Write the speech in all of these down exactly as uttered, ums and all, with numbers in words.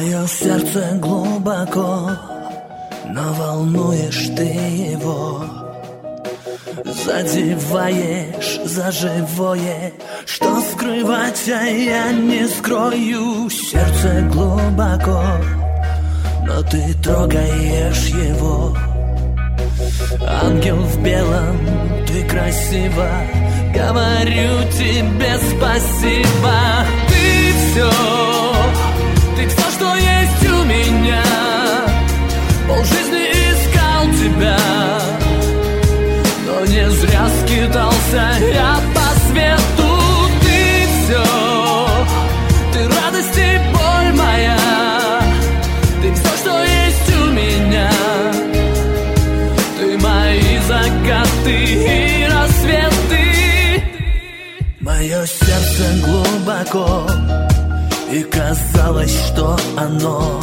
Мое сердце глубоко, но волнуешь ты его. Задеваешь за живое, что скрывать, а я не скрою. Сердце глубоко, но ты трогаешь его. Ангел в белом, ты красива, говорю тебе спасибо. Ты все, ты все, что есть у меня. Полжизни искал тебя, но не зря скитался я по свету. Ты все, ты радость и боль моя. Ты все, что есть у меня. Ты мои закаты и рассветы. Мое сердце глубоко, и казалось, что оно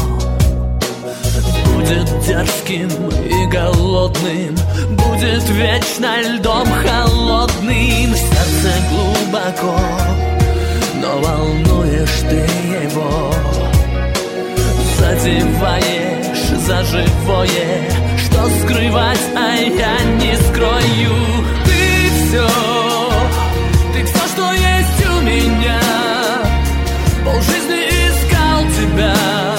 будет дерзким и голодным, будет вечно льдом холодным. Сердце глубоко, но волнуешь ты его. Задеваешь за живое, что скрывать, а я не скрою. Ты все, ты все, что есть у меня. Полжизни искал тебя,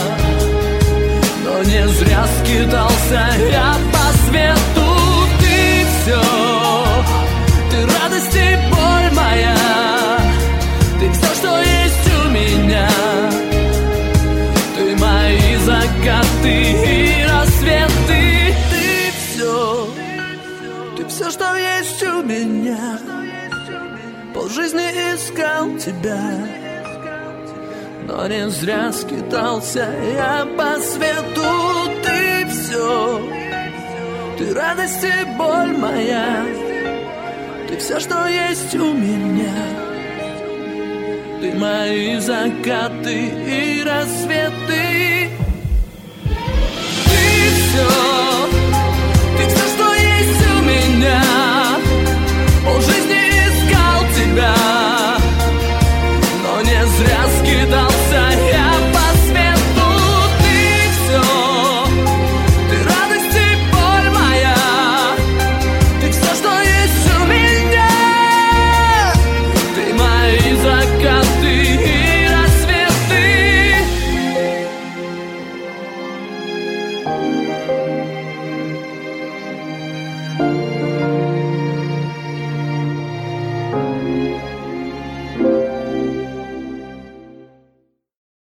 но не зря скитался я по свету. Ты все, ты радость и боль моя. Ты все, что есть у меня. Ты мои закаты и рассветы. Ты все, ты все, что есть у меня. Полжизни искал тебя, но не зря скитался я по свету. Ты все, ты радость и боль моя. Ты все, что есть у меня. Ты мои закаты и рассветы.